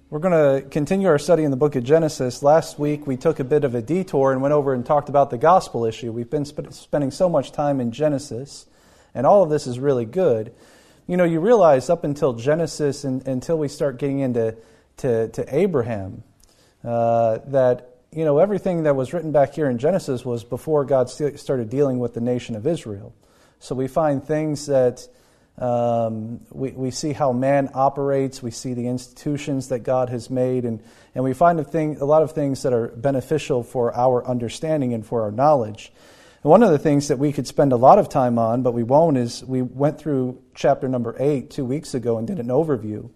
We're going to continue our study in the book of Genesis. Last week we took a bit of a detour and went over and talked about the gospel issue. We've been spending so much time in Genesis, and all of this is really good. You know, you realize up until Genesis and until we start getting into to Abraham, that, you know, everything that was written back here in Genesis was before God started dealing with the nation of Israel. So we find things that we see how man operates, we see the institutions that God has made, and we find a lot of things that are beneficial for our understanding and for our knowledge. And one of the things that we could spend a lot of time on, but we won't, is we went through chapter number 8 2 weeks ago and did an overview.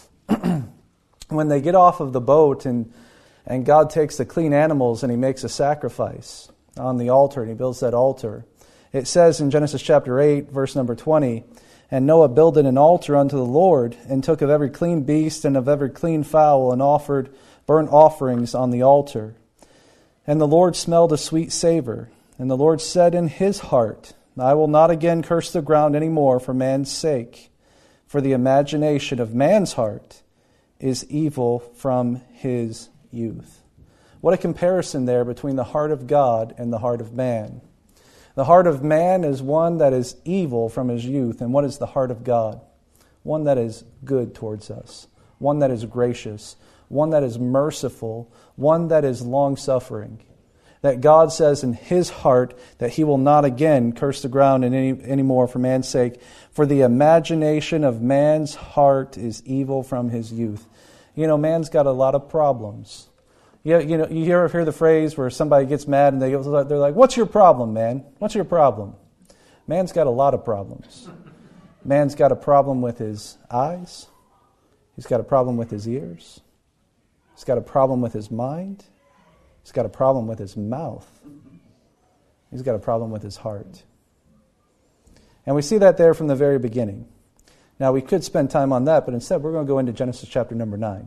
When they get off of the boat and God takes the clean animals and He makes a sacrifice on the altar, and He builds that altar. It says in Genesis chapter 8, verse number 20, "And Noah builded an altar unto the Lord, and took of every clean beast and of every clean fowl, and offered burnt offerings on the altar. And the Lord smelled a sweet savor. And the Lord said in His heart, I will not again curse the ground any more for man's sake, for the imagination of man's heart is evil from his youth." What a comparison there between the heart of God and the heart of man. The heart of man is one that is evil from his youth. And what is the heart of God? One that is good towards us. One that is gracious. One that is merciful. One that is long-suffering. That God says in His heart that He will not again curse the ground any more for man's sake. For the imagination of man's heart is evil from his youth. You know, man's got a lot of problems. You ever hear the phrase where somebody gets mad and they're like, "What's your problem, man? What's your problem?" Man's got a lot of problems. Man's got a problem with his eyes. He's got a problem with his ears. He's got a problem with his mind. He's got a problem with his mouth. He's got a problem with his heart. And we see that there from the very beginning. Now, we could spend time on that, but instead we're going to go into Genesis chapter number 9.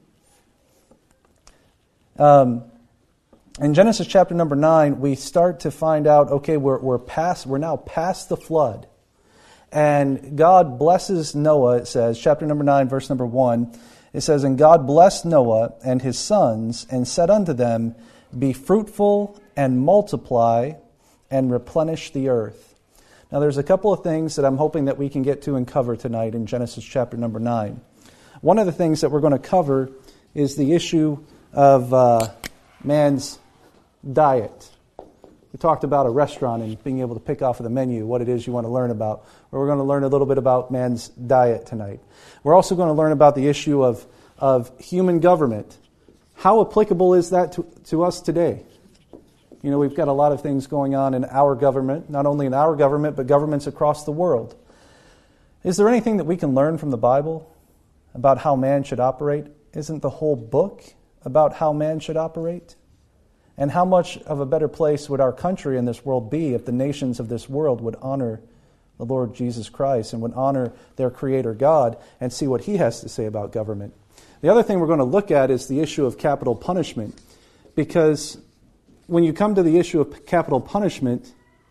In Genesis chapter number 9, we start to find out, okay, we're now past the flood. And God blesses Noah, it says, chapter number 9, verse number 1. It says, "And God blessed Noah and his sons, and said unto them, Be fruitful and multiply and replenish the earth." Now there's a couple of things that I'm hoping that we can get to and cover tonight in Genesis chapter number 9. One of the things that we're going to cover is the issue of man's diet. We talked about a restaurant and being able to pick off of the menu what it is you want to learn about. We're going to learn a little bit about man's diet tonight. We're also going to learn about the issue of human government. How applicable is that to us today? You know, we've got a lot of things going on in our government, not only in our government, but governments across the world. Is there anything that we can learn from the Bible about how man should operate? Isn't the whole book about how man should operate? And how much of a better place would our country in this world be if the nations of this world would honor the Lord Jesus Christ and would honor their Creator God and see what He has to say about government? The other thing we're going to look at is the issue of capital punishment. Because when you come to the issue of capital punishment,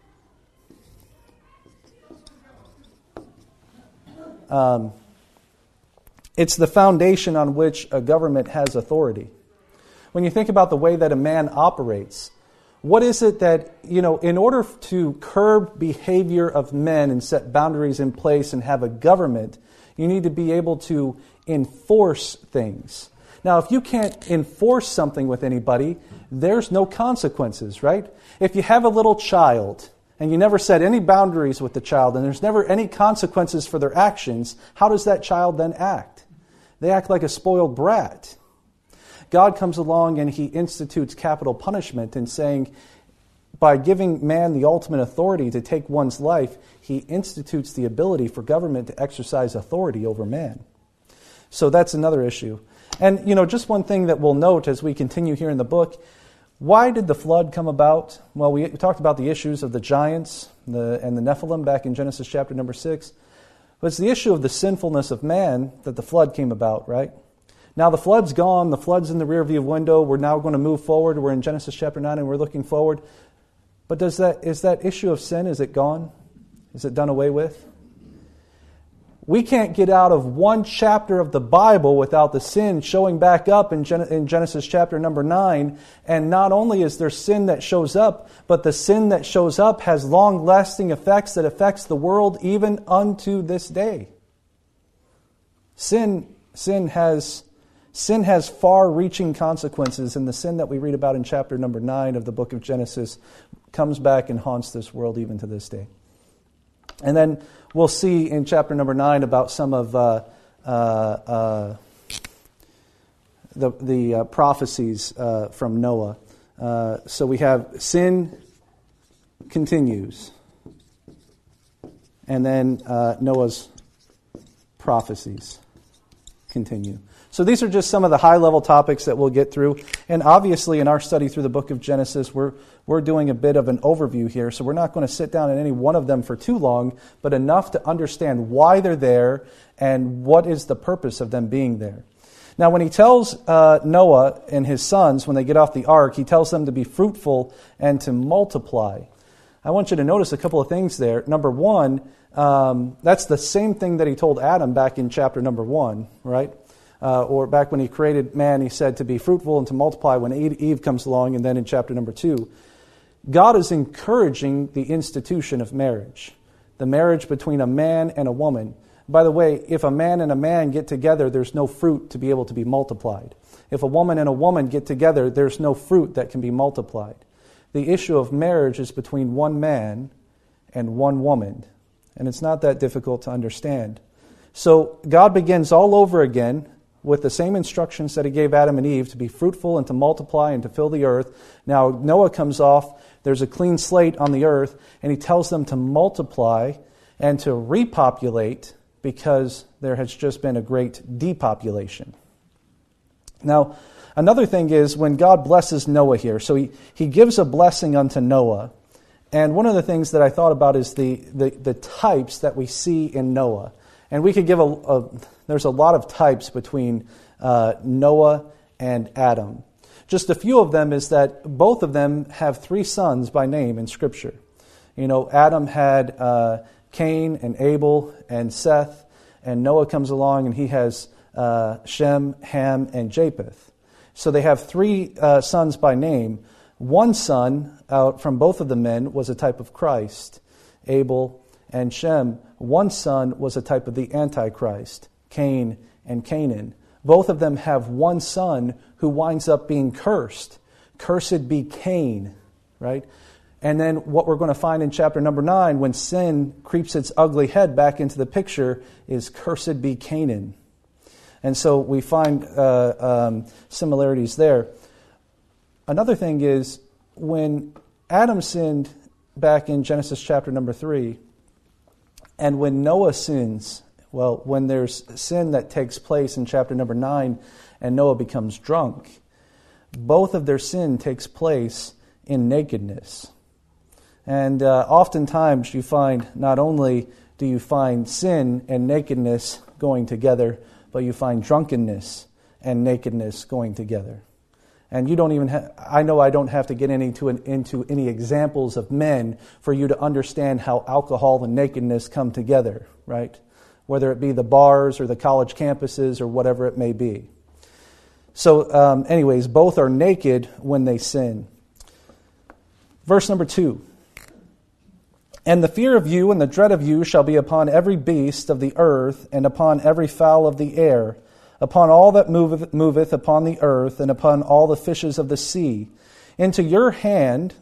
it's the foundation on which a government has authority. When you think about the way that a man operates, what is it that, you know, in order to curb behavior of men and set boundaries in place and have a government, you need to be able to enforce things. Now, if you can't enforce something with anybody, there's no consequences, right? If you have a little child and you never set any boundaries with the child and there's never any consequences for their actions, how does that child then act? They act like a spoiled brat. God comes along and He institutes capital punishment and saying, by giving man the ultimate authority to take one's life, He institutes the ability for government to exercise authority over man. So that's another issue. And, you know, just one thing that we'll note as we continue here in the book, why did the flood come about? Well, we talked about the issues of the giants and the Nephilim back in Genesis chapter number 6. But it's the issue of the sinfulness of man that the flood came about, right? Now the flood's gone, the flood's in the rearview window, we're now going to move forward, we're in Genesis chapter 9 and we're looking forward. But is that issue of sin, is it gone? Is it done away with? We can't get out of one chapter of the Bible without the sin showing back up in Genesis chapter number 9. And not only is there sin that shows up, but the sin that shows up has long-lasting effects that affects the world even unto this day. Sin has far-reaching consequences, and the sin that we read about in chapter number 9 of the book of Genesis comes back and haunts this world even to this day. And then we'll see in chapter number 9 about some of the prophecies from Noah. So we have sin continues, and then Noah's prophecies continue. So these are just some of the high-level topics that we'll get through. And obviously in our study through the book of Genesis, we're doing a bit of an overview here. So we're not going to sit down in any one of them for too long, but enough to understand why they're there and what is the purpose of them being there. Now when he tells Noah and his sons, when they get off the ark, he tells them to be fruitful and to multiply. I want you to notice a couple of things there. Number one, that's the same thing that he told Adam back in chapter number 1, right? Or back when he created man, he said to be fruitful and to multiply when Eve comes along, and then in chapter number 2. God is encouraging the institution of marriage, the marriage between a man and a woman. By the way, if a man and a man get together, there's no fruit to be able to be multiplied. If a woman and a woman get together, there's no fruit that can be multiplied. The issue of marriage is between one man and one woman, and it's not that difficult to understand. So God begins all over again with the same instructions that he gave Adam and Eve to be fruitful and to multiply and to fill the earth. Now Noah comes off, there's a clean slate on the earth, and he tells them to multiply and to repopulate because there has just been a great depopulation. Now, another thing is when God blesses Noah here, so he gives a blessing unto Noah. And one of the things that I thought about is the types that we see in Noah. And we could give there's a lot of types between Noah and Adam. Just a few of them is that both of them have 3 sons by name in Scripture. You know, Adam had Cain and Abel and Seth, and Noah comes along and he has Shem, Ham, and Japheth. So they have 3 sons by name. One son out from both of the men was a type of Christ, Abel and Shem. One son was a type of the Antichrist, Cain and Canaan. Both of them have one son who winds up being cursed. Cursed be Cain, right? And then what we're going to find in chapter number 9, when sin creeps its ugly head back into the picture, is cursed be Canaan. And so we find similarities there. Another thing is, when Adam sinned back in Genesis chapter number 3, and when Noah sins, well, when there's sin that takes place in chapter number 9 and Noah becomes drunk, both of their sin takes place in nakedness. And oftentimes you find, not only do you find sin and nakedness going together, but you find drunkenness and nakedness going together. And you don't even I know I don't have to get into any examples of men for you to understand how alcohol and nakedness come together, right? Whether it be the bars or the college campuses or whatever it may be. So anyways, both are naked when they sin. Verse number 2. And the fear of you and the dread of you shall be upon every beast of the earth and upon every fowl of the air, upon all that moveth upon the earth, and upon all the fishes of the sea. Into your hand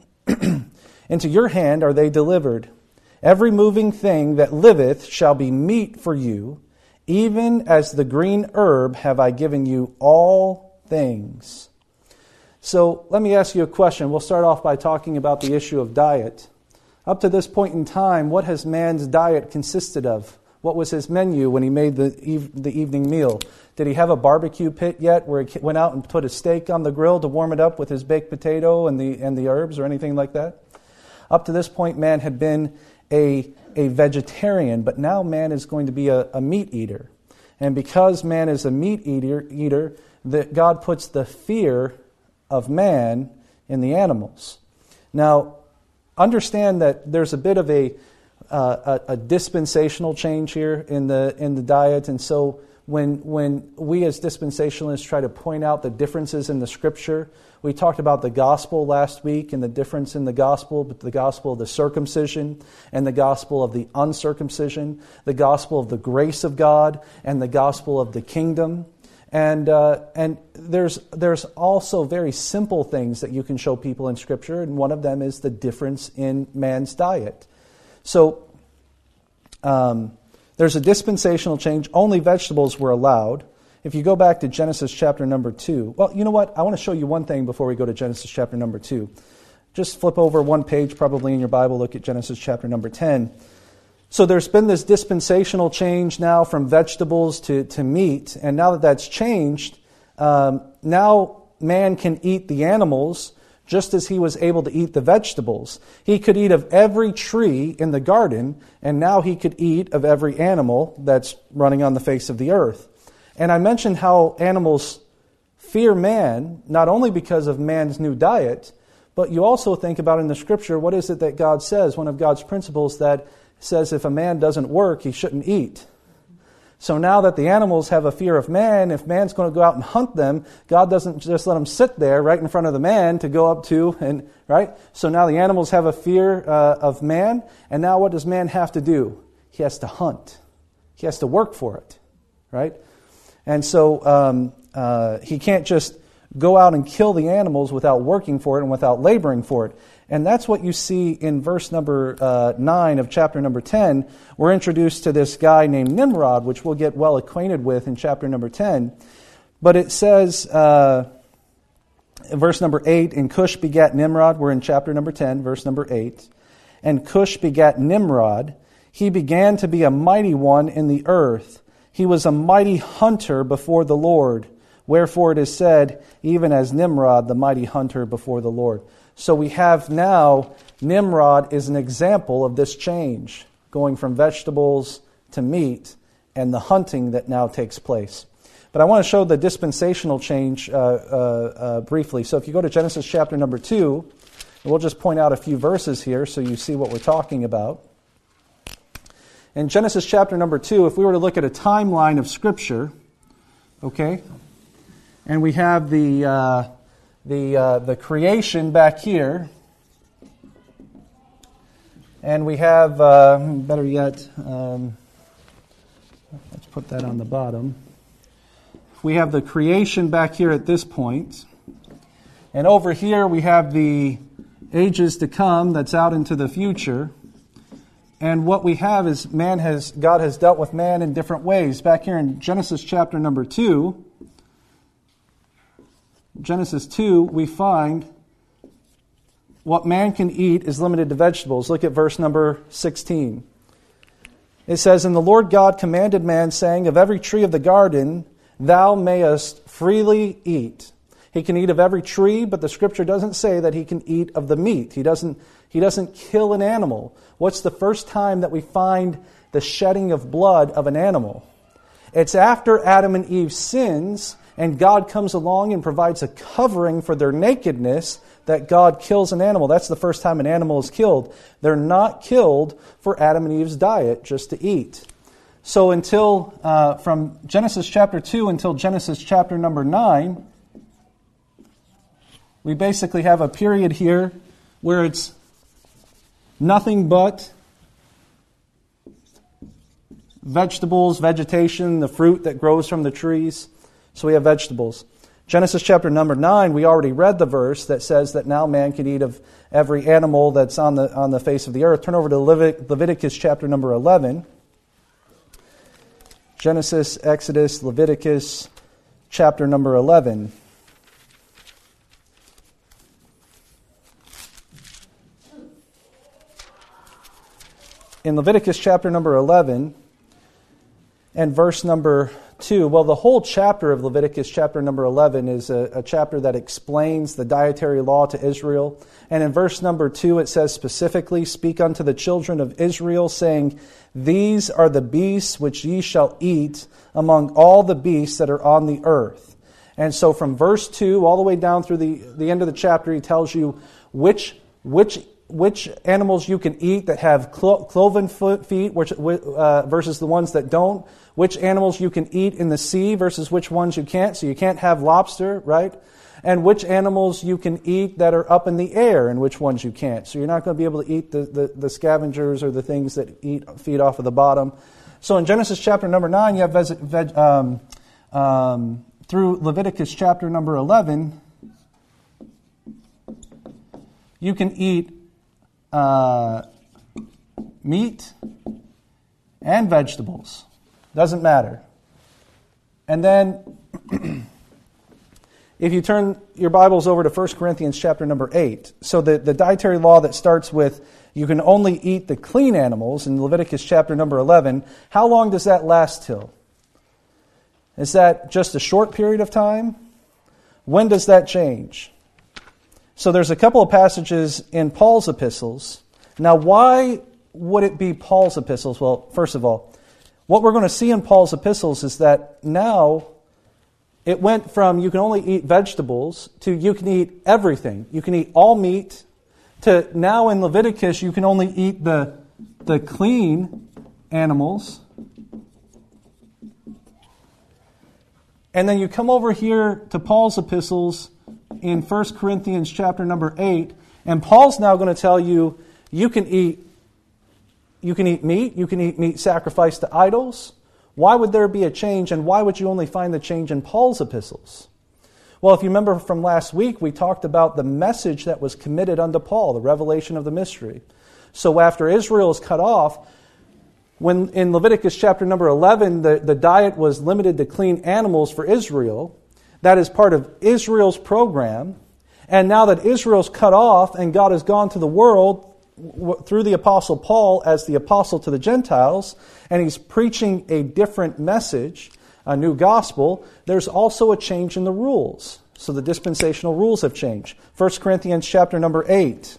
are they delivered. Every moving thing that liveth shall be meat for you, even as the green herb have I given you all things. So let me ask you a question. We'll start off by talking about the issue of diet. Up to this point in time, what has man's diet consisted of? What was his menu when he made the evening meal? Did he have a barbecue pit yet where he went out and put a steak on the grill to warm it up with his baked potato and the herbs or anything like that? Up to this point, man had been a vegetarian, but now man is going to be a meat eater. And because man is a meat eater, that God puts the fear of man in the animals. Now, understand that there's a bit of a a dispensational change here in the diet. And so when we as dispensationalists try to point out the differences in the Scripture, we talked about the gospel last week and the difference in the gospel of the circumcision and the gospel of the uncircumcision, the gospel of the grace of God and the gospel of the kingdom. And there's also very simple things that you can show people in Scripture, and one of them is the difference in man's diet. So there's a dispensational change. Only vegetables were allowed. If you go back to Genesis chapter number 2, well, you know what? I want to show you one thing before we go to Genesis chapter number 2. Just flip over one page probably in your Bible, look at Genesis chapter number 10. So there's been this dispensational change now from vegetables to meat, and now that that's changed, now man can eat the animals just as he was able to eat the vegetables. He could eat of every tree in the garden, and now he could eat of every animal that's running on the face of the earth. And I mentioned how animals fear man, not only because of man's new diet, but you also think about in the Scripture, what is it that God says? One of God's principles that says if a man doesn't work, he shouldn't eat. So now that the animals have a fear of man, if man's going to go out and hunt them, God doesn't just let them sit there right in front of the man to go up to, and right? So now the animals have a fear of man, and now what does man have to do? He has to hunt. He has to work for it, right? And so he can't just go out and kill the animals without working for it and without laboring for it. And that's what you see in verse number 9 of chapter number 10. We're introduced to this guy named Nimrod, which we'll get well acquainted with in chapter number 10. But it says, in verse number 8, and Cush begat Nimrod. We're in chapter number 10, verse number 8. And Cush begat Nimrod. He began to be a mighty one in the earth. He was a mighty hunter before the Lord. Wherefore it is said, even as Nimrod, the mighty hunter before the Lord. So we have now, Nimrod is an example of this change, going from vegetables to meat, and the hunting that now takes place. But I want to show the dispensational change briefly. So if you go to Genesis chapter number 2, we'll just point out a few verses here so you see what we're talking about. In Genesis chapter number 2, if we were to look at a timeline of Scripture, okay, and we have the creation back here, and we have, better yet, let's put that on the bottom. We have the creation back here at this point, and over here we have the ages to come that's out into the future. And what we have is God has dealt with man in different ways. Back here in Genesis chapter number 2, Genesis 2, we find what man can eat is limited to vegetables. Look at verse number 16. It says, and the Lord God commanded man, saying, of every tree of the garden thou mayest freely eat. He can eat of every tree, but the Scripture doesn't say that he can eat of the meat. He doesn't kill an animal. What's the first time that we find the shedding of blood of an animal? It's after Adam and Eve sins, and God comes along and provides a covering for their nakedness, that God kills an animal. That's the first time an animal is killed. They're not killed for Adam and Eve's diet, just to eat. So until, from Genesis chapter 2 until Genesis chapter number 9, we basically have a period here where it's nothing but vegetables, vegetation, the fruit that grows from the trees. So we have vegetables. Genesis chapter number 9, we already read the verse that says that now man can eat of every animal that's on the face of the earth. Turn over to Leviticus chapter number 11. Genesis, Exodus, Leviticus chapter number 11. In Leviticus chapter number 11 and verse number 2, well, the whole chapter of Leviticus chapter number 11 is a chapter that explains the dietary law to Israel. And in verse number 2 it says specifically, speak unto the children of Israel, saying, these are the beasts which ye shall eat among all the beasts that are on the earth. And so from verse 2 all the way down through the end of the chapter, he tells you which which animals you can eat that have cloven feet versus the ones that don't, which animals you can eat in the sea versus which ones you can't. So you can't have lobster, right? And which animals you can eat that are up in the air and which ones you can't. So you're not going to be able to eat the scavengers or the things that feed off of the bottom. So in Genesis chapter number 9, you have through Leviticus chapter number 11, you can eat meat and vegetables. Doesn't matter. And then if you turn your Bibles over to 1 Corinthians chapter number 8, so the dietary law that starts with you can only eat the clean animals in Leviticus chapter number 11, how long does that last till? Is that just a short period of time? When does that change? So there's a couple of passages in Paul's epistles. Now, why would it be Paul's epistles? Well, first of all, what we're going to see in Paul's epistles is that now it went from you can only eat vegetables to you can eat everything. You can eat all meat to now in Leviticus you can only eat the clean animals. And then you come over here to Paul's epistles in 1 Corinthians chapter number 8, and Paul's now going to tell you you can eat meat, you can eat meat sacrificed to idols. Why would there be a change, and why would you only find the change in Paul's epistles? Well, if you remember from last week, we talked about the message that was committed unto Paul, the revelation of the mystery. So after Israel is cut off, when in Leviticus chapter number 11, the diet was limited to clean animals for Israel, that is part of Israel's program. And now that Israel's cut off and God has gone to the world through the Apostle Paul as the apostle to the Gentiles, and he's preaching a different message, a new gospel, there's also a change in the rules. So the dispensational rules have changed. 1 Corinthians chapter number 8.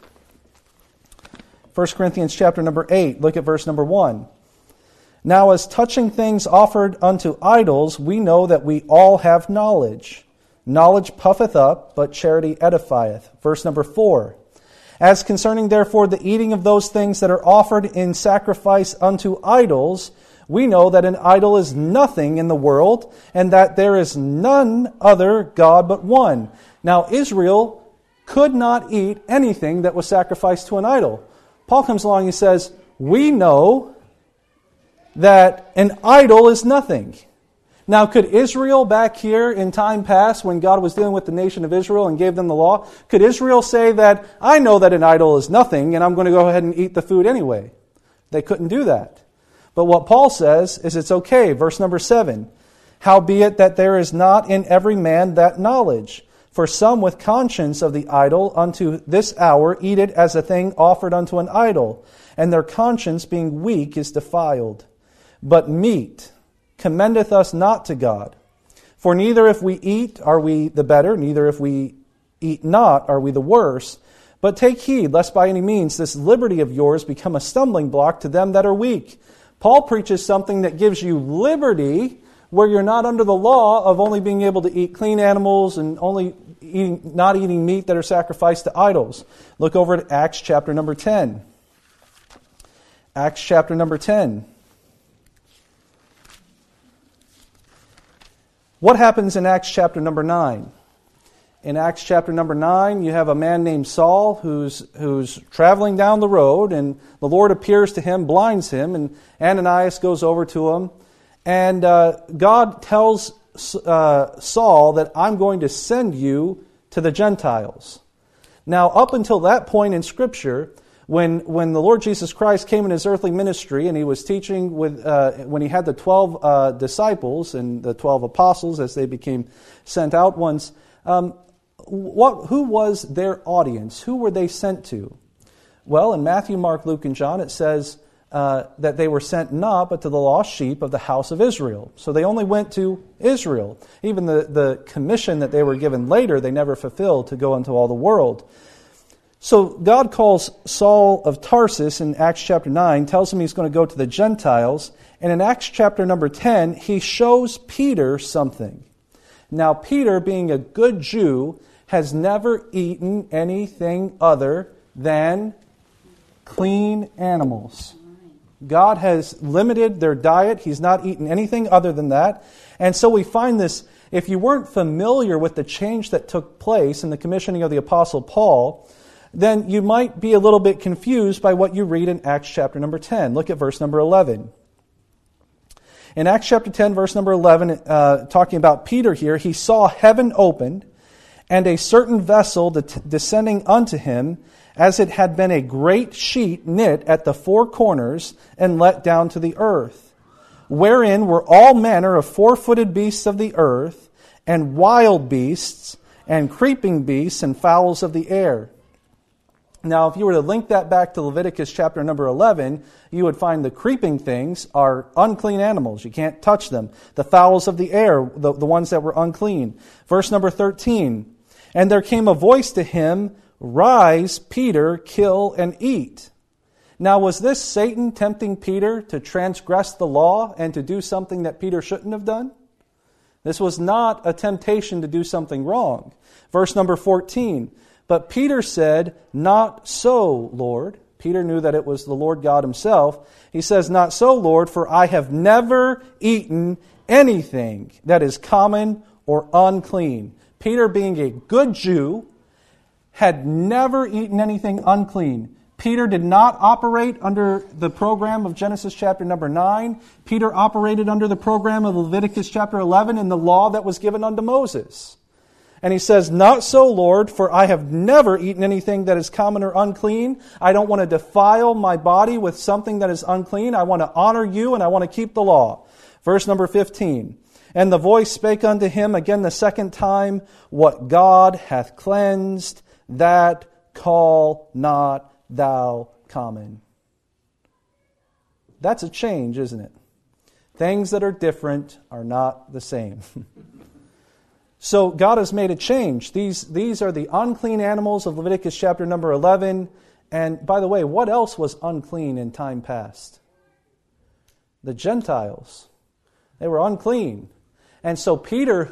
1 Corinthians chapter number 8, look at verse number 1. Now as touching things offered unto idols, we know that we all have knowledge. Knowledge puffeth up, but charity edifieth. Verse number 4. As concerning therefore the eating of those things that are offered in sacrifice unto idols, we know that an idol is nothing in the world, and that there is none other God but one. Now Israel could not eat anything that was sacrificed to an idol. Paul comes along and says, we know that an idol is nothing. Now, could Israel back here in time past, when God was dealing with the nation of Israel and gave them the law, could Israel say that, I know that an idol is nothing, and I'm going to go ahead and eat the food anyway? They couldn't do that. But what Paul says is it's okay. Verse number 7. Howbeit that there is not in every man that knowledge. For some with conscience of the idol unto this hour eat it as a thing offered unto an idol, and their conscience being weak is defiled. But meat commendeth us not to God. For neither if we eat are we the better, neither if we eat not are we the worse. But take heed, lest by any means this liberty of yours become a stumbling block to them that are weak. Paul preaches something that gives you liberty, where you're not under the law of only being able to eat clean animals and only not eating meat that are sacrificed to idols. Look over at Acts chapter number 10. Acts chapter number 10. What happens in Acts chapter number 9? In Acts chapter number 9, you have a man named Saul who's traveling down the road, and the Lord appears to him, blinds him, and Ananias goes over to him. And God tells Saul that I'm going to send you to the Gentiles. Now, up until that point in Scripture, when the Lord Jesus Christ came in his earthly ministry and he was teaching when he had the 12 disciples and the 12 apostles as they became sent out ones, who was their audience? Who were they sent to? Well, in Matthew, Mark, Luke, and John, it says that they were sent not but to the lost sheep of the house of Israel. So they only went to Israel. Even the commission that they were given later, they never fulfilled to go into all the world. So God calls Saul of Tarsus in Acts chapter 9, tells him he's going to go to the Gentiles. And in Acts chapter number 10, he shows Peter something. Now, Peter, being a good Jew, has never eaten anything other than clean animals. God has limited their diet. He's not eaten anything other than that. And so we find this, if you weren't familiar with the change that took place in the commissioning of the Apostle Paul, then you might be a little bit confused by what you read in Acts chapter number 10. Look at verse number 11. In Acts chapter 10, verse number 11, talking about Peter here, he saw heaven opened, and a certain vessel descending unto him, as it had been a great sheet knit at the four corners and let down to the earth, wherein were all manner of four-footed beasts of the earth, and wild beasts, and creeping beasts, and fowls of the air. Now, if you were to link that back to Leviticus chapter number 11, you would find the creeping things are unclean animals. You can't touch them. The fowls of the air, the ones that were unclean. Verse number 13, and there came a voice to him, Rise, Peter, kill and eat. Now, was this Satan tempting Peter to transgress the law and to do something that Peter shouldn't have done? This was not a temptation to do something wrong. Verse number 14, but Peter said, Not so, Lord. Peter knew that it was the Lord God himself. He says, Not so, Lord, for I have never eaten anything that is common or unclean. Peter, being a good Jew, had never eaten anything unclean. Peter did not operate under the program of Genesis chapter number 9. Peter operated under the program of Leviticus chapter 11 and the law that was given unto Moses. And he says, Not so, Lord, for I have never eaten anything that is common or unclean. I don't want to defile my body with something that is unclean. I want to honor you and I want to keep the law. Verse number 15. And the voice spake unto him again the second time, What God hath cleansed, that call not thou common. That's a change, isn't it? Things that are different are not the same. So God has made a change. These are the unclean animals of Leviticus chapter number 11. And by the way, what else was unclean in time past? The Gentiles. They were unclean. And so Peter,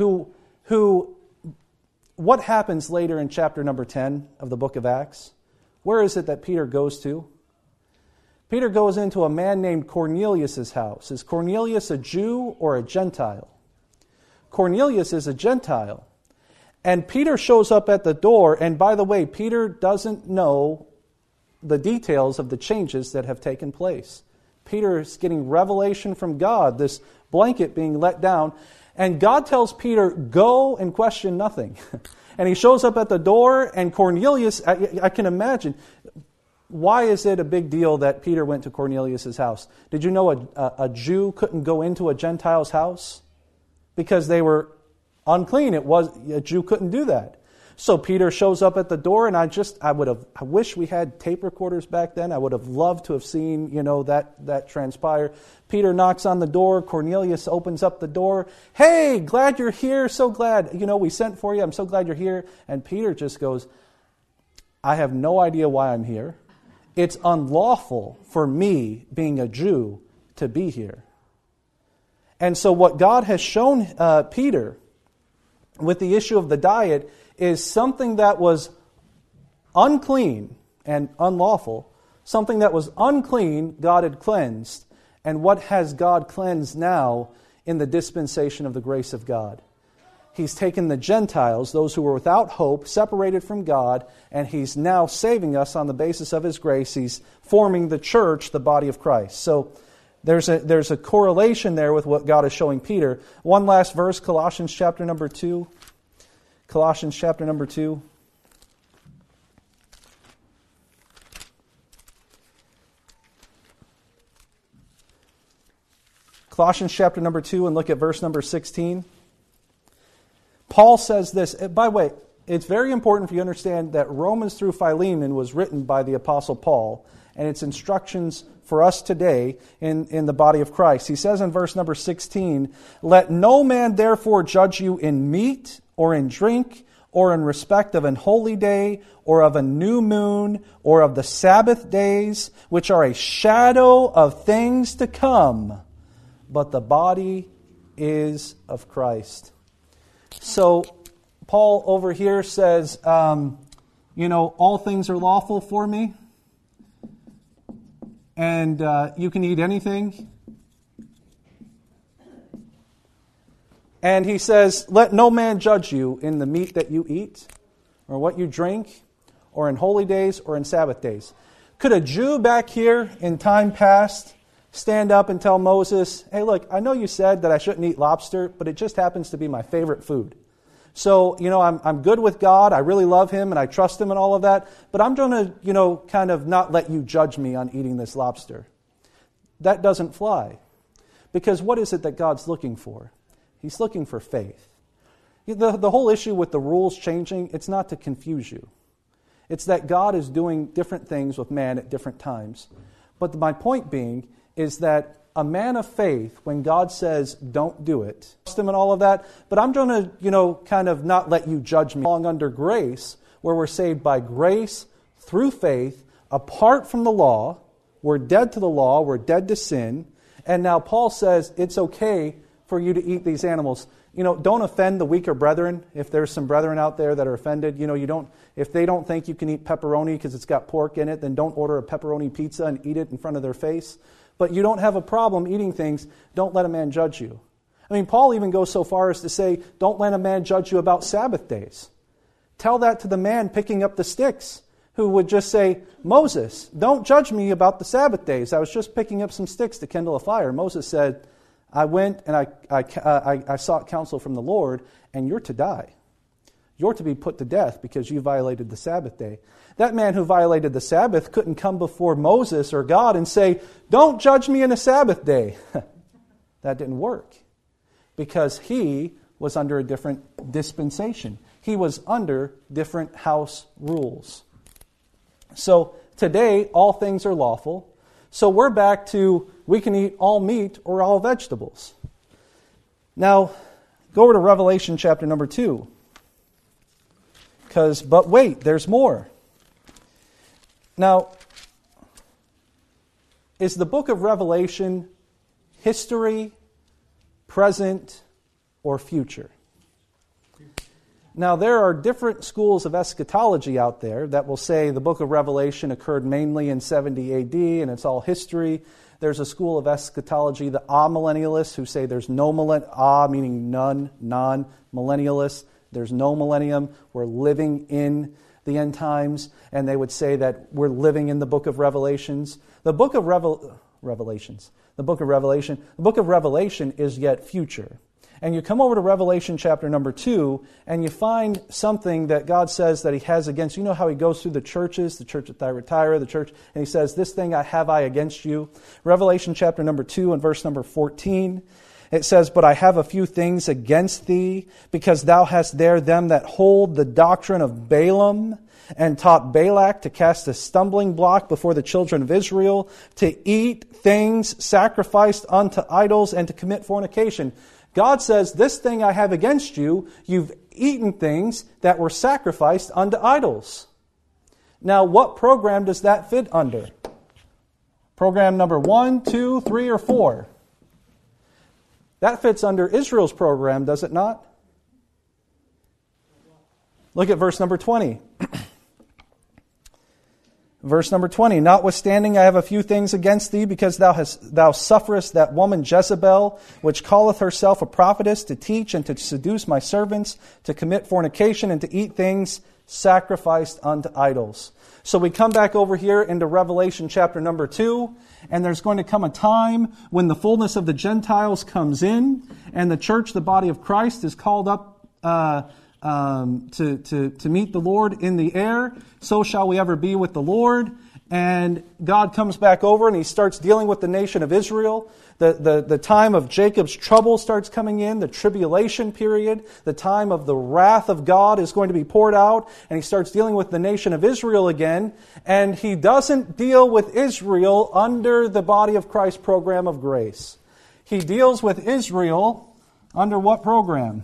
what happens later in chapter number 10 of the book of Acts? Where is it that Peter goes to? Peter goes into a man named Cornelius' house. Is Cornelius a Jew or a Gentile? Cornelius is a Gentile. And Peter shows up at the door, and by the way, Peter doesn't know the details of the changes that have taken place. Peter is getting revelation from God, this blanket being let down, and God tells Peter, go and question nothing. And he shows up at the door, and Cornelius, I can imagine, why is it a big deal that Peter went to Cornelius' house? Did you know a Jew couldn't go into a Gentile's house? Because they were unclean. A Jew couldn't do that. So Peter shows up at the door, and I wish we had tape recorders back then. I would have loved to have seen, that transpire. Peter knocks on the door. Cornelius opens up the door. Hey, glad you're here. So glad. We sent for you. I'm so glad you're here. And Peter just goes, I have no idea why I'm here. It's unlawful for me, being a Jew, to be here. And so what God has shown Peter with the issue of the diet is something that was unclean and unlawful. Something that was unclean, God had cleansed. And what has God cleansed now in the dispensation of the grace of God? He's taken the Gentiles, those who were without hope, separated from God, and He's now saving us on the basis of His grace. He's forming the church, the body of Christ. So there's a correlation there with what God is showing Peter. One last verse, Colossians chapter number 2. Colossians chapter number 2. Colossians chapter number 2, and look at verse number 16. Paul says this. By the way, it's very important for you to understand that Romans through Philemon was written by the Apostle Paul, and it's instructions for us today in the body of Christ. He says in verse number 16, Let no man therefore judge you in meat or in drink or in respect of an holy day or of a new moon or of the Sabbath days, which are a shadow of things to come, but the body is of Christ. So Paul over here says, all things are lawful for me, and you can eat anything. And he says, let no man judge you in the meat that you eat, or what you drink, or in holy days, or in Sabbath days. Could a Jew back here in time past stand up and tell Moses, hey, look, I know you said that I shouldn't eat lobster, but it just happens to be my favorite food. So, I'm good with God, I really love Him, and I trust Him and all of that, but I'm going to, kind of not let you judge me on eating this lobster. That doesn't fly. Because what is it that God's looking for? He's looking for faith. The whole issue with the rules changing, it's not to confuse you. It's that God is doing different things with man at different times. But my point being is that a man of faith, when God says, don't do it, trust Him and all of that, but I'm going to, kind of not let you judge me. Belong under grace, where we're saved by grace through faith, apart from the law. We're dead to the law, we're dead to sin. And now Paul says it's okay for you to eat these animals. Don't offend the weaker brethren. If there's some brethren out there that are offended, if they don't think you can eat pepperoni because it's got pork in it, then don't order a pepperoni pizza and eat it in front of their face. But you don't have a problem eating things, don't let a man judge you. Paul even goes so far as to say, don't let a man judge you about Sabbath days. Tell that to the man picking up the sticks, who would just say, Moses, don't judge me about the Sabbath days. I was just picking up some sticks to kindle a fire. Moses said, I went and I sought counsel from the Lord, and you're to die. You're to be put to death because you violated the Sabbath day. That man who violated the Sabbath couldn't come before Moses or God and say, don't judge me in a Sabbath day. That didn't work because he was under a different dispensation. He was under different house rules. So today, all things are lawful. So we're back to we can eat all meat or all vegetables. Now, go over to Revelation chapter number 2. But wait, there's more. Now, is the book of Revelation history, present, or future? Now, there are different schools of eschatology out there that will say the book of Revelation occurred mainly in 70 AD and it's all history. There's a school of eschatology, the amillennialists, who say there's no millennium, meaning none, non-millennialists. There's no millennium. We're living in the end times. And they would say that we're living in the book of Revelations. The book of Revelations. The book of Revelation is yet future. And you come over to Revelation chapter number 2, and you find something that God says that He has against you. You know how He goes through the churches, the church of Thyatira, the church, and He says, this thing have I against you. Revelation chapter number 2 and verse number 14, it says, but I have a few things against thee, because thou hast there them that hold the doctrine of Balaam, and taught Balak to cast a stumbling block before the children of Israel, to eat things sacrificed unto idols, and to commit fornication. God says, this thing I have against you, you've eaten things that were sacrificed unto idols. Now, what program does that fit under? Program number 1, 2, 3, or 4? That fits under Israel's program, does it not? Look at verse number 20. Verse number 20, notwithstanding I have a few things against thee, because thou sufferest that woman Jezebel, which calleth herself a prophetess, to teach and to seduce my servants, to commit fornication and to eat things sacrificed unto idols. So we come back over here into Revelation chapter number 2, and there's going to come a time when the fullness of the Gentiles comes in, and the church, the body of Christ, is called up to meet the Lord in the air. So shall we ever be with the Lord. And God comes back over and He starts dealing with the nation of Israel. The time of Jacob's trouble starts coming in, the tribulation period, the time of the wrath of God is going to be poured out, and He starts dealing with the nation of Israel again. And He doesn't deal with Israel under the body of Christ program of grace. He deals with Israel under what program?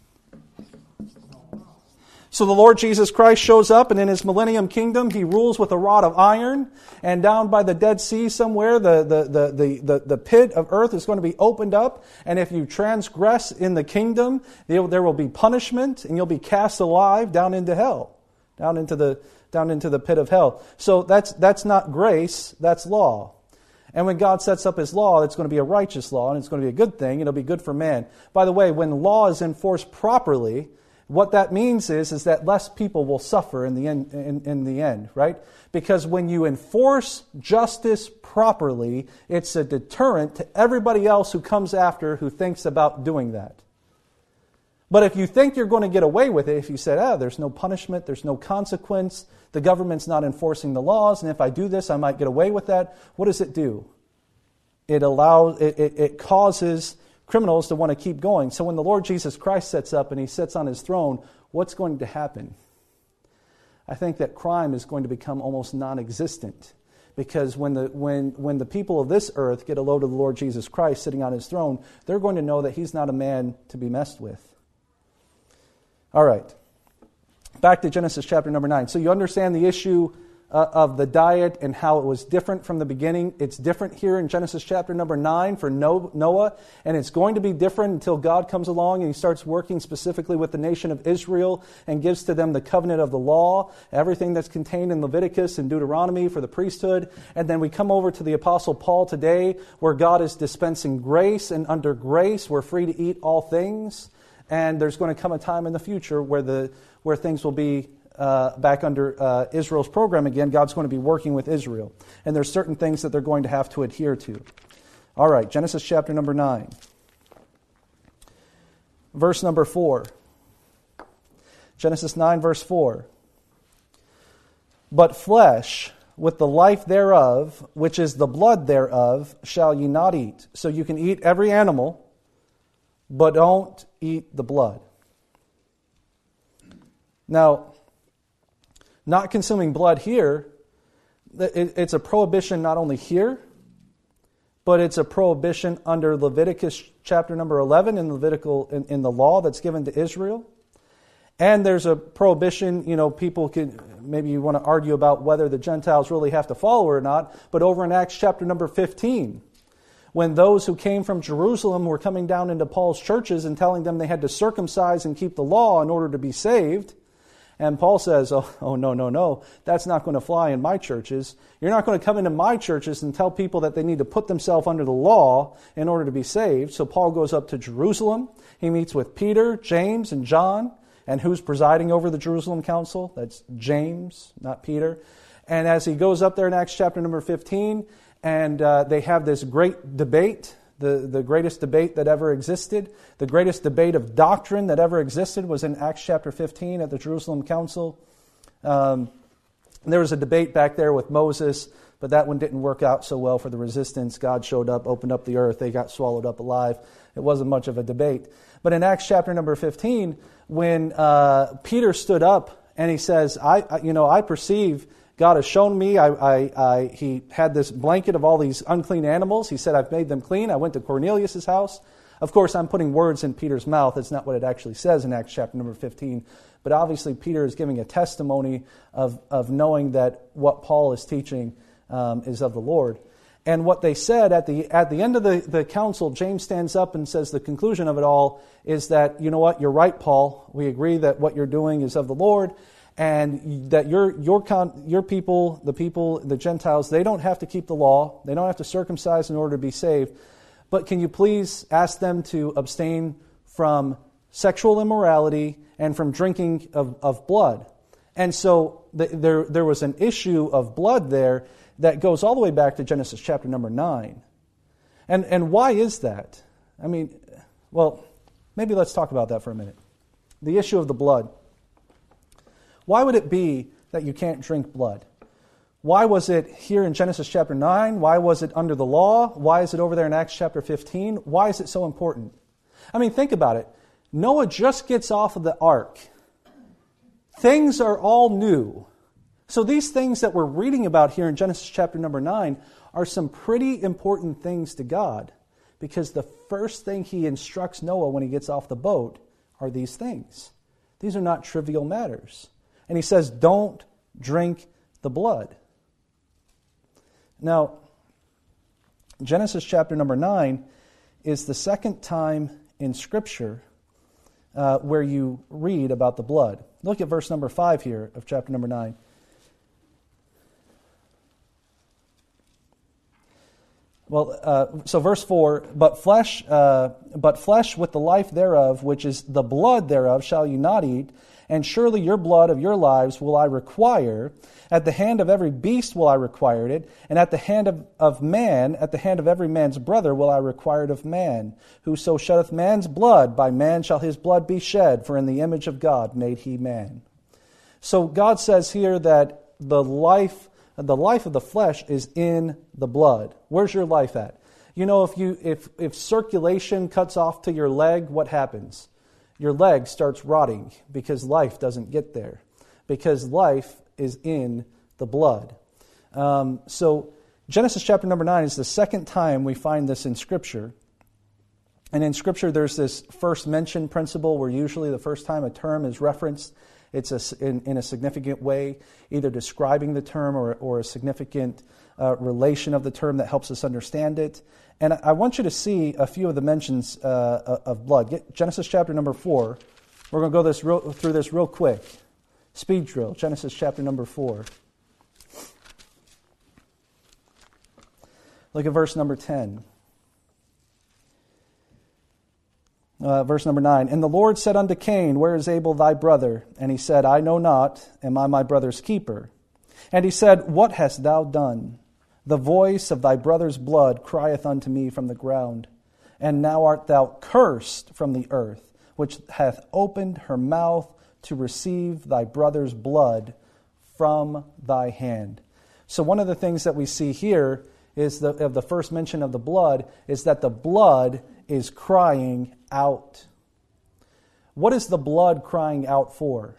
So the Lord Jesus Christ shows up, and in His millennium kingdom, He rules with a rod of iron. And down by the Dead Sea somewhere, the pit of earth is going to be opened up. And if you transgress in the kingdom, there will be punishment, and you'll be cast alive down into hell, down into the pit of hell. So that's not grace, that's law. And when God sets up His law, it's going to be a righteous law, and it's going to be a good thing. It'll be good for man. By the way, when law is enforced properly, what that means is that less people will suffer in the end, right? Because when you enforce justice properly, it's a deterrent to everybody else who comes after who thinks about doing that. But if you think you're going to get away with it, if you said, there's no punishment, there's no consequence, the government's not enforcing the laws, and if I do this, I might get away with that, what does it do? It causes criminals to want to keep going. So when the Lord Jesus Christ sets up and He sits on His throne, what's going to happen? I think that crime is going to become almost non-existent. Because when the people of this earth get a load of the Lord Jesus Christ sitting on His throne, they're going to know that He's not a man to be messed with. All right. Back to Genesis chapter number 9. So you understand the issue of the diet and how it was different from the beginning. It's different here in Genesis chapter number 9 for Noah, and it's going to be different until God comes along and He starts working specifically with the nation of Israel and gives to them the covenant of the law, everything that's contained in Leviticus and Deuteronomy for the priesthood. And then we come over to the Apostle Paul today, where God is dispensing grace, and under grace we're free to eat all things. And there's going to come a time in the future where things will be back under Israel's program again. God's going to be working with Israel. And there's certain things that they're going to have to adhere to. All right, Genesis chapter number 9. Verse number 4. Genesis 9, verse 4. But flesh with the life thereof, which is the blood thereof, shall ye not eat. So you can eat every animal, but don't eat the blood. Now, not consuming blood here, it's a prohibition not only here, but it's a prohibition under Leviticus chapter number 11 in the law that's given to Israel. And there's a prohibition, people can, maybe you want to argue about whether the Gentiles really have to follow or not, but over in Acts chapter number 15, when those who came from Jerusalem were coming down into Paul's churches and telling them they had to circumcise and keep the law in order to be saved, and Paul says, oh, no, that's not going to fly in my churches. You're not going to come into my churches and tell people that they need to put themselves under the law in order to be saved. So Paul goes up to Jerusalem. He meets with Peter, James, and John. And who's presiding over the Jerusalem council? That's James, not Peter. And as he goes up there in Acts chapter number 15, and they have this great debate, the greatest debate that ever existed. The greatest debate of doctrine that ever existed was in Acts chapter 15 at the Jerusalem Council. There was a debate back there with Moses, but that one didn't work out so well for the resistance. God showed up, opened up the earth, they got swallowed up alive. It wasn't much of a debate. But in Acts chapter number 15, when Peter stood up and he says, I perceive God has shown me, he had this blanket of all these unclean animals. He said, I've made them clean. I went to Cornelius' house. Of course, I'm putting words in Peter's mouth. It's not what it actually says in Acts chapter number 15. But obviously, Peter is giving a testimony of knowing that what Paul is teaching is of the Lord. And what they said at the end of the council, James stands up and says the conclusion of it all is that, you know what, you're right, Paul. We agree that what you're doing is of the Lord. And that your people, the Gentiles, they don't have to keep the law. They don't have to circumcise in order to be saved. But can you please ask them to abstain from sexual immorality and from drinking of blood? And so there was an issue of blood there that goes all the way back to Genesis chapter number 9. And why is that? I mean, well, maybe let's talk about that for a minute. The issue of the blood. Why would it be that you can't drink blood? Why was it here in Genesis chapter 9? Why was it under the law? Why is it over there in Acts chapter 15? Why is it so important? I mean, think about it. Noah just gets off of the ark. Things are all new. So these things that we're reading about here in Genesis chapter number 9 are some pretty important things to God, because the first thing He instructs Noah when he gets off the boat are these things. These are not trivial matters. And He says, don't drink the blood. Now, Genesis chapter number 9 is the second time in Scripture where you read about the blood. Look at verse number 5 here of chapter number 9. So verse 4, but flesh with the life thereof, which is the blood thereof, shall you not eat, and surely your blood of your lives will I require. At the hand of every beast will I require it, and at the hand of man, at the hand of every man's brother will I require it of man. Whoso sheddeth man's blood, by man shall his blood be shed, for in the image of God made he man. So God says here that the life of the flesh is in the blood. Where's your life at? You know, if circulation cuts off to your leg, what happens? Your leg starts rotting because life doesn't get there. Because life is in the blood. So Genesis chapter number 9 is the second time we find this in Scripture. And in Scripture there's this first mention principle where usually the first time a term is referenced, it's in a significant way, either describing the term or a significant relation of the term that helps us understand it. And I want you to see a few of the mentions of blood. Get Genesis chapter number 4. We're going to go through this real quick. Speed drill, Genesis chapter number 4. Look at verse number 10. Verse number 9. And the Lord said unto Cain, Where is Abel thy brother? And he said, I know not. Am I my brother's keeper? And he said, What hast thou done? The voice of thy brother's blood crieth unto me from the ground. And now art thou cursed from the earth, which hath opened her mouth to receive thy brother's blood from thy hand. So one of the things that we see here is of the first mention of the blood is that the blood is crying out. What is the blood crying out for?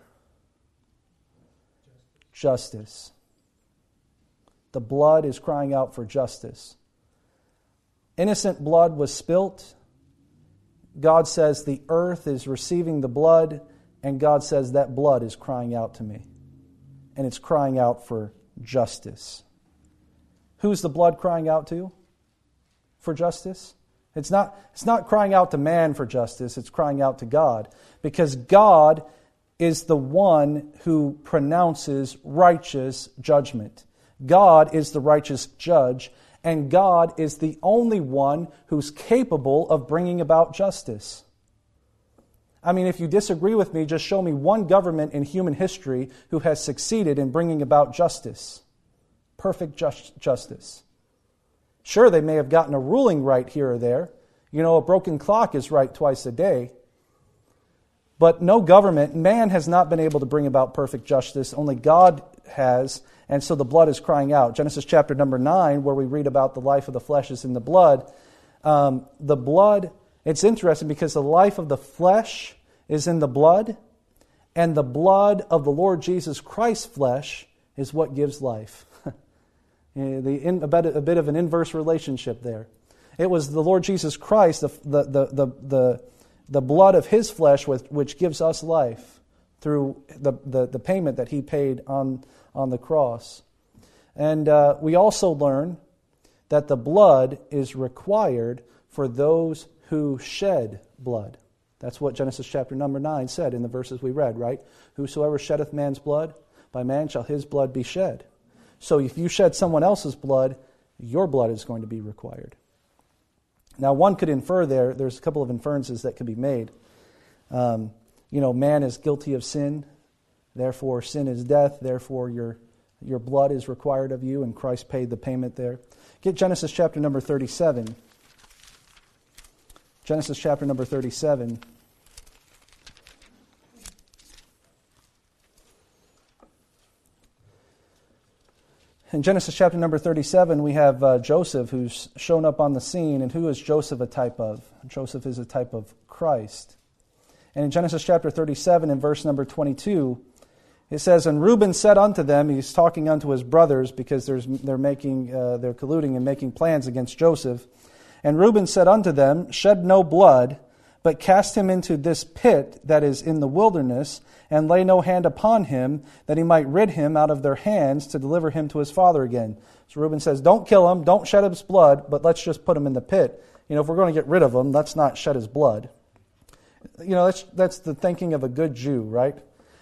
Justice. The blood is crying out for justice. Innocent blood was spilt. God says the earth is receiving the blood, and God says that blood is crying out to me. And it's crying out for justice. Who's the blood crying out to for justice? It's not crying out to man for justice, it's crying out to God. Because God is the one who pronounces righteous judgment. God is the righteous judge, and God is the only one who's capable of bringing about justice. I mean, if you disagree with me, just show me one government in human history who has succeeded in bringing about justice. Perfect justice. Sure, they may have gotten a ruling right here or there. You know, a broken clock is right twice a day. But no government, man has not been able to bring about perfect justice. Only God has. And so the blood is crying out. Genesis chapter number 9, where we read about the life of the flesh is in the blood. The blood, it's interesting because the life of the flesh is in the blood. And the blood of the Lord Jesus Christ's flesh is what gives life. A bit of an inverse relationship there. It was the Lord Jesus Christ, the blood of His flesh, which gives us life through the payment that He paid on the cross. And we also learn that the blood is required for those who shed blood. That's what Genesis chapter number 9 said in the verses we read, right? Whosoever sheddeth man's blood, by man shall his blood be shed. So if you shed someone else's blood, your blood is going to be required. Now, one could infer there's a couple of inferences that could be made. Man is guilty of sin, therefore sin is death, therefore your blood is required of you, and Christ paid the payment there. Get Genesis chapter number 37. Genesis chapter number 37. In Genesis chapter number 37, we have Joseph who's shown up on the scene. And who is Joseph a type of? Joseph is a type of Christ. And in Genesis chapter 37, in verse number 22, it says, And Reuben said unto them, he's talking unto his brothers because they're colluding and making plans against Joseph. And Reuben said unto them, Shed no blood, but cast him into this pit that is in the wilderness, and lay no hand upon him, that he might rid him out of their hands to deliver him to his father again. So Reuben says, don't kill him, don't shed his blood, but let's just put him in the pit. If we're going to get rid of him, let's not shed his blood. That's the thinking of a good Jew, right?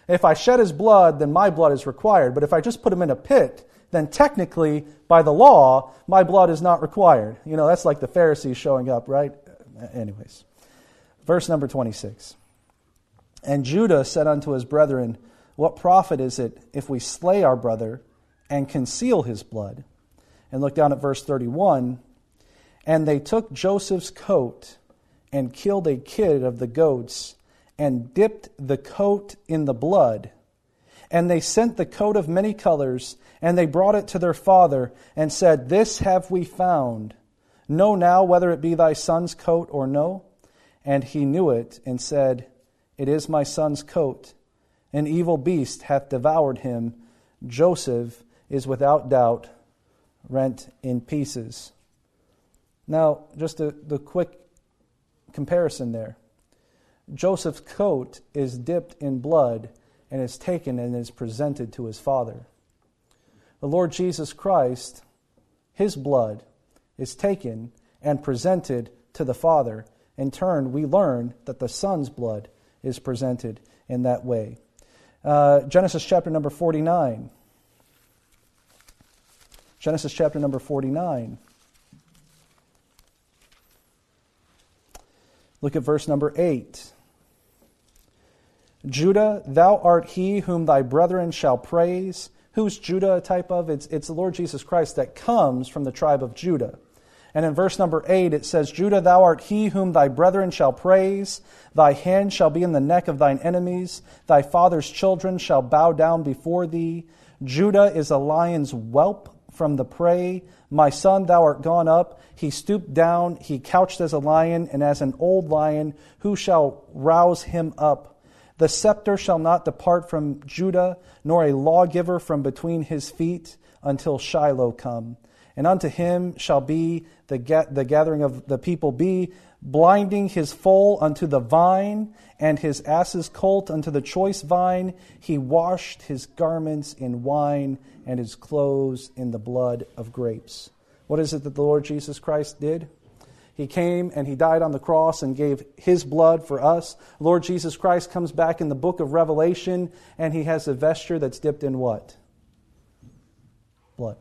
If I shed his blood, then my blood is required. But if I just put him in a pit, then technically, by the law, my blood is not required. That's like the Pharisees showing up, right? Anyways. Verse number 26. And Judah said unto his brethren, what profit is it if we slay our brother and conceal his blood? And look down at verse 31. And they took Joseph's coat and killed a kid of the goats and dipped the coat in the blood. And they sent the coat of many colors, and they brought it to their father, and said, this have we found. Know now whether it be thy son's coat or no. And he knew it, and said, it is my son's coat. An evil beast hath devoured him. Joseph is without doubt rent in pieces. Now, just the quick comparison there. Joseph's coat is dipped in blood and is taken and is presented to his father. The Lord Jesus Christ, his blood, is taken and presented to the Father. In turn, we learn that the Son's blood is presented in that way. Genesis chapter number 49. Genesis chapter number 49. Look at verse number 8. Judah, thou art he whom thy brethren shall praise. Who's Judah a type of? It's the Lord Jesus Christ that comes from the tribe of Judah. And in verse number 8 it says, Judah, thou art he whom thy brethren shall praise. Thy hand shall be in the neck of thine enemies. Thy father's children shall bow down before thee. Judah is a lion's whelp from the prey. My son, thou art gone up. He stooped down. He couched as a lion, and as an old lion, who shall rouse him up? The scepter shall not depart from Judah, nor a lawgiver from between his feet, until Shiloh come. And unto him shall be the gathering of the people be, blinding his foal unto the vine, and his ass's colt unto the choice vine. He washed his garments in wine, and his clothes in the blood of grapes. What is it that the Lord Jesus Christ did? He came and he died on the cross and gave his blood for us. Lord Jesus Christ comes back in the book of Revelation, and he has a vesture that's dipped in what? Blood.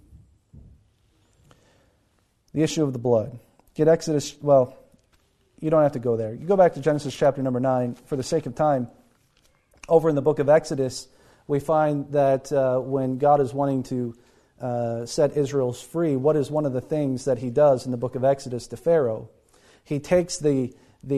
The issue of the blood. Get Exodus, well, you don't have to go there. You go back to Genesis chapter number 9. For the sake of time, over in the book of Exodus, we find that when God is wanting to set Israel free, what is one of the things that he does in the book of Exodus to Pharaoh? He takes the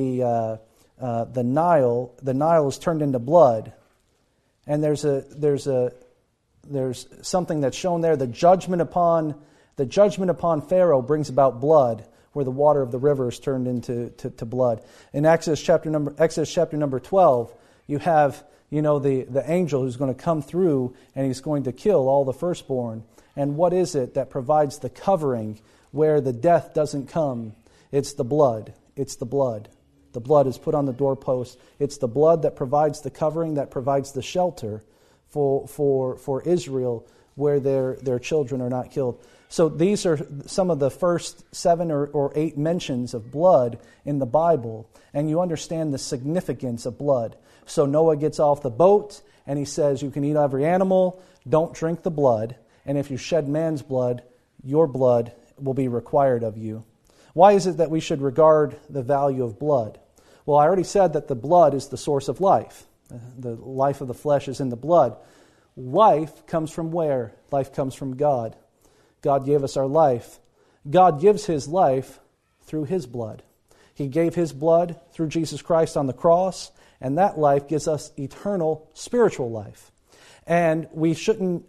Nile. The Nile is turned into blood, and there's something that's shown there. The judgment upon Pharaoh brings about blood, where the water of the river is turned into blood. In Exodus chapter number 12, you have the angel who's going to come through, and he's going to kill all the firstborn. And what is it that provides the covering where the death doesn't come? It's the blood. It's the blood. The blood is put on the doorpost. It's the blood that provides the covering, that provides the shelter for Israel, where their children are not killed. So these are some of the first 7 or 8 mentions of blood in the Bible, and you understand the significance of blood. So Noah gets off the boat, and he says, you can eat every animal, don't drink the blood, and if you shed man's blood, your blood will be required of you. Why is it that we should regard the value of blood? Well, I already said that the blood is the source of life. The life of the flesh is in the blood. Life comes from where? Life comes from God. God gave us our life. God gives his life through his blood. He gave his blood through Jesus Christ on the cross, and that life gives us eternal spiritual life. And we shouldn't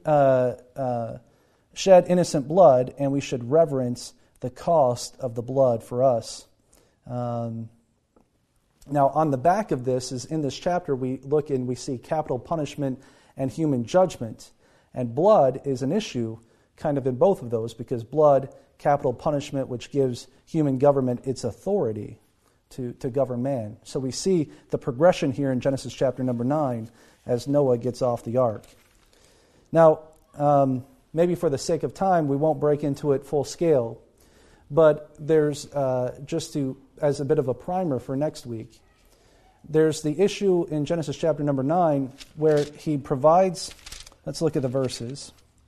shed innocent blood, and we should reverence the cost of the blood for us. Now, on the back of this is in this chapter we look and we see capital punishment and human judgment. And blood is an issue kind of in both of those, because blood, capital punishment, which gives human government its authority to govern man. So we see the progression here in Genesis chapter number 9 as Noah gets off the ark. Now, maybe for the sake of time, we won't break into it full scale, but there's, as a bit of a primer for next week, there's the issue in Genesis chapter number 9 where he provides, let's look at the verses.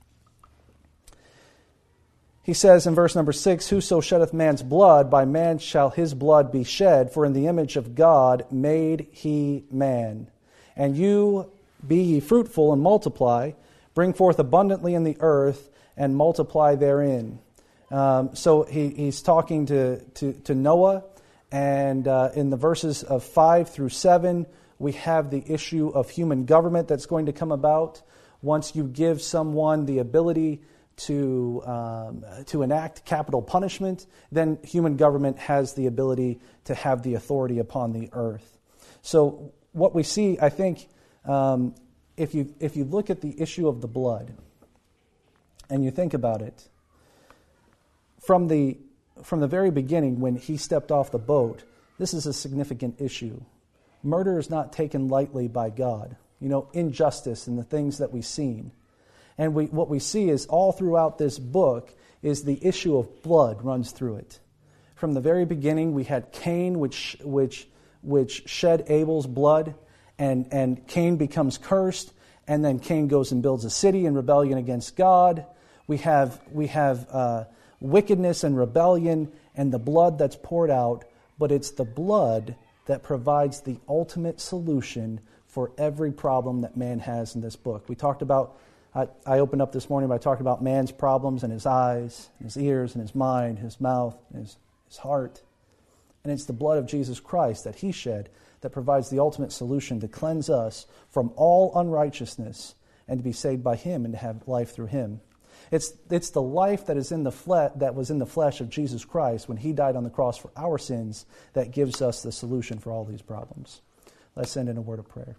He says in verse number 6, "Whoso sheddeth man's blood, by man shall his blood be shed, for in the image of God made he man. And you be ye fruitful and multiply, bring forth abundantly in the earth, and multiply therein." So he's talking to Noah, and in the verses of 5 through 7, we have the issue of human government that's going to come about. Once you give someone the ability to enact capital punishment, then human government has the ability to have the authority upon the earth. So what we see, I think, if you look at the issue of the blood and you think about it, from the very beginning when he stepped off the boat, this is a significant issue. Murder is not taken lightly by God. Injustice and the things that we've seen. And what we see is all throughout this book is the issue of blood runs through it. From the very beginning, we had Cain, which shed Abel's blood, and Cain becomes cursed, and then Cain goes and builds a city in rebellion against God. We have wickedness and rebellion and the blood that's poured out, but it's the blood that provides the ultimate solution for every problem that man has in this book. We talked about, I opened up this morning by talking about man's problems and his eyes, and his ears, and his mind, his mouth, and his heart. And it's the blood of Jesus Christ that he shed that provides the ultimate solution to cleanse us from all unrighteousness and to be saved by him and to have life through him. It's the life that is in that was in the flesh of Jesus Christ when he died on the cross for our sins that gives us the solution for all these problems. Let's end in a word of prayer.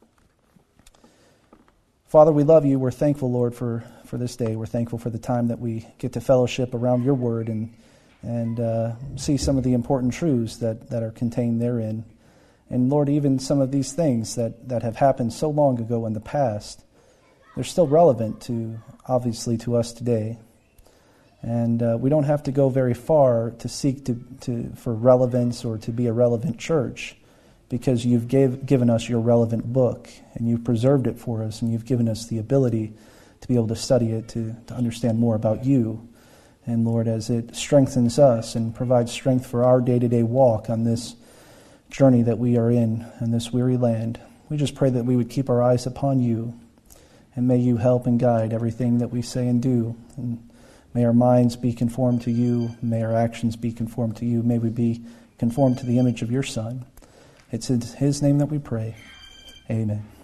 Father, we love you. We're thankful, Lord, for this day. We're thankful for the time that we get to fellowship around your word and see some of the important truths that are contained therein. And Lord, even some of these things that have happened so long ago in the past, they're still relevant obviously to us today. And we don't have to go very far to seek for relevance or to be a relevant church, because you've given us your relevant book, and you've preserved it for us, and you've given us the ability to be able to study it, to understand more about you. And Lord, as it strengthens us and provides strength for our day-to-day walk on this journey that we are in this weary land, we just pray that we would keep our eyes upon you, and may you help and guide everything that we say and do. And may our minds be conformed to you, may our actions be conformed to you, may we be conformed to the image of your Son. It's in his name that we pray. Amen.